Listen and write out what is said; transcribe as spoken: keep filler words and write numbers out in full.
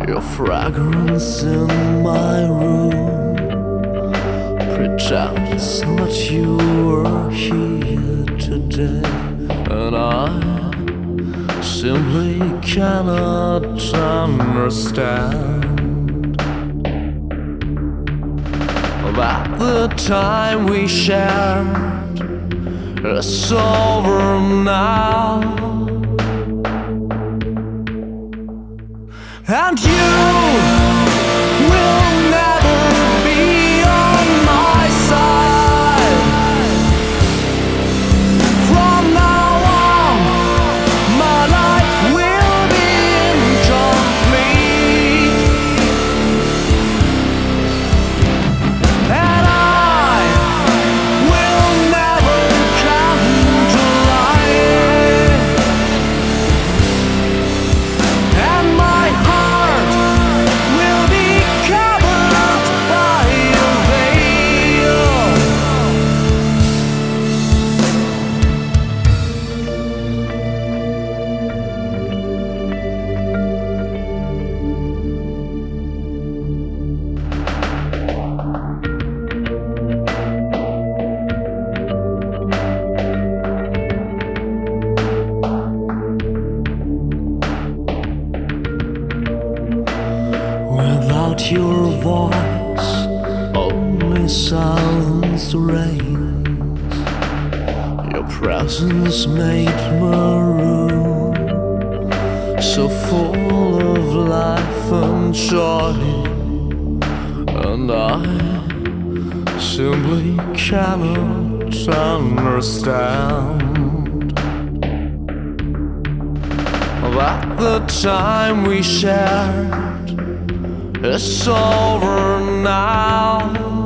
Your fragrance in my room pretends that you were here today, and I simply cannot understand that the time we shared is over now, and you will never be on my side. From now on, my life will be incomplete, and I will never come to life, and my heart will be covered by a veil. Without your voice, only silence reigns. Your presence made my room so full of life and joy, and I simply cannot understand that the time we shared it's over now.